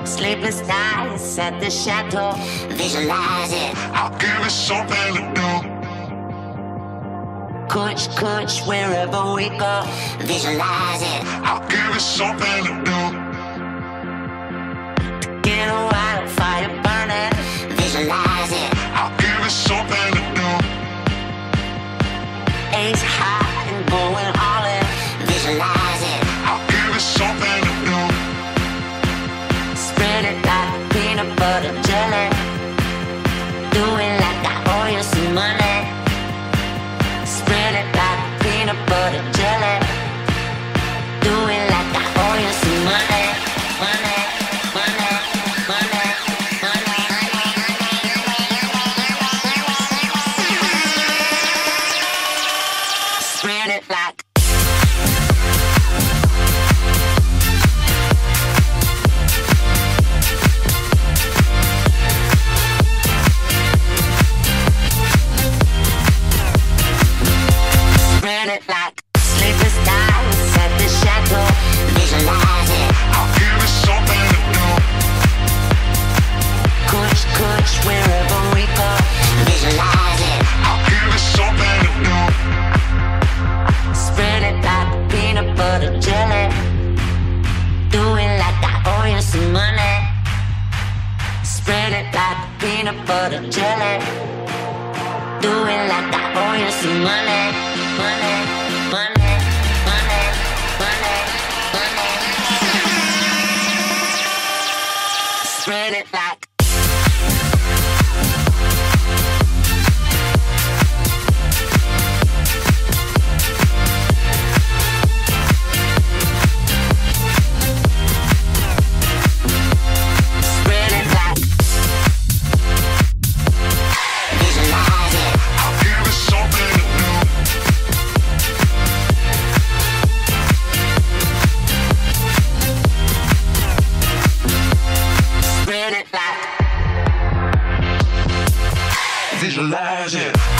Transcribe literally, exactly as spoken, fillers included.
Sleepless nights at the chateau. Visualize it. I'll give it something to do. Kuch, kuch, wherever we go. Visualize it. I'll give it something to do. To get a wildfire burning. Visualize it. I'll give it something to do. Ace high and going all in. Visualize it. I'll give it something to do. Spread it like peanut butter jelly. Do it like I owe you some money. Spread it like peanut butter jelly. Do it like I owe you some money. Money, money, money, money. Spread it like. Spread it like sleepless nights at the chateau. Visualize it. I'll give it something to do. Kuch, kuch, wherever we go. Visualize it. I'll give it something to do. Spread it like peanut butter jelly. Do it like I owe you some money. Spread it like peanut butter jelly. Do it like I owe you some money. Money, money, money, money, money. Spread it like. Spread it like. Visualize it. I'll give it something to do. Spread it like. Visualize it.